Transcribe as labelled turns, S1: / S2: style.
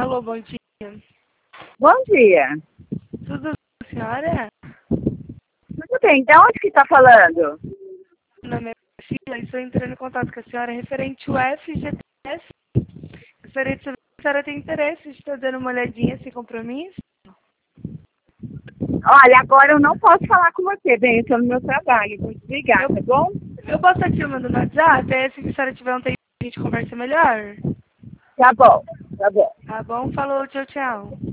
S1: Alô, bom dia.
S2: Bom dia.
S1: Tudo bem, senhora?
S2: Tudo bem, de onde que está falando?
S1: Meu nome é Priscila e estou entrando em contato com a senhora referente ao FGTS. Gostaria de saber se a senhora tem interesse de estar dando uma olhadinha sem compromisso.
S2: Olha, agora eu não posso falar com você, bem, eu estou no meu trabalho, vou desligar, tá bom?
S1: Eu posso aqui o meu no WhatsApp, aí se a senhora tiver um tempo a gente conversa melhor.
S2: Tá bom, tá bom.
S1: Tá bom? Falou, tchau, tchau.